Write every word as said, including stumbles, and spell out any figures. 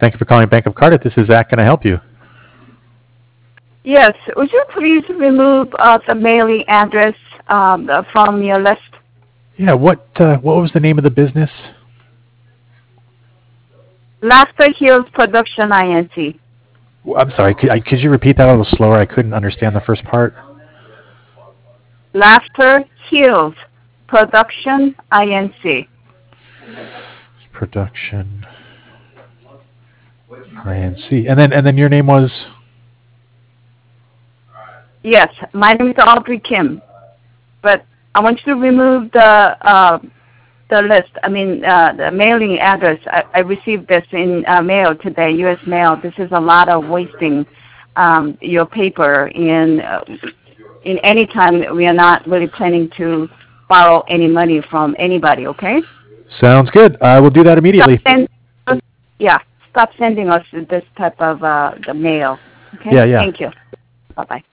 Thank you for calling Bank of Cardiff. This is Zach. Can I help you? Yes. Would you please remove uh, the mailing address um, from your list? Yeah. What uh, What was the name of the business? Laughter Hills Production Inc. I'm sorry. Could, I, could you repeat that a little slower? I couldn't understand the first part. Laughter Hills Production Inc. Production I N C. And then and then your name was. Yes, my name is Audrey Kim, but I want you to remove the uh, the list. I mean, uh, the mailing address. I, I received this in uh, mail today, U S mail. This is a lot of wasting um, your paper. In uh, in any time, we are not really planning to borrow any money from anybody. Okay? Sounds good. I will do that immediately. Stop send, yeah, stop sending us this type of uh, the mail. Okay? Yeah, yeah. Thank you. Bye bye.